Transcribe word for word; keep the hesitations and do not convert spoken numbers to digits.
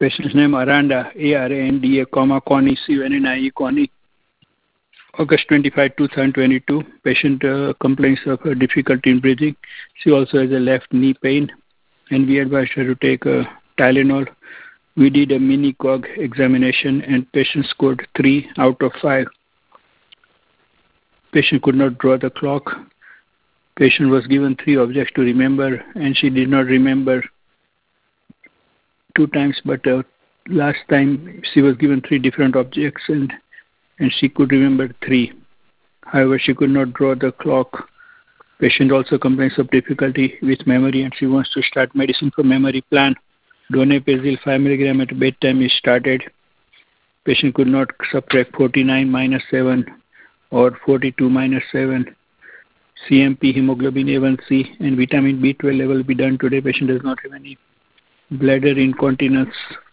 Patient's name Aranda, A R A N D A, comma, Connie, C O N N I E, Connie. August twenty-fifth, two thousand twenty-two. Patient uh, complains of uh, difficulty in breathing. She also has a left knee pain, and we advised her to take uh, Tylenol. We did a mini C O G examination, and patient scored three out of five. Patient could not draw the clock. Patient was given three objects to remember, and she did not remember two times, but uh, last time she was given three different objects, and and she could remember three. However, she could not draw the clock. Patient also complains of difficulty with memory, and she wants to start medicine for memory plan. Donepezil five milligram at bedtime is started. Patient could not subtract forty-nine minus seven or forty-two minus seven. C M P, hemoglobin A one C, and vitamin B twelve level will be done today. Patient does not have any bladder incontinence.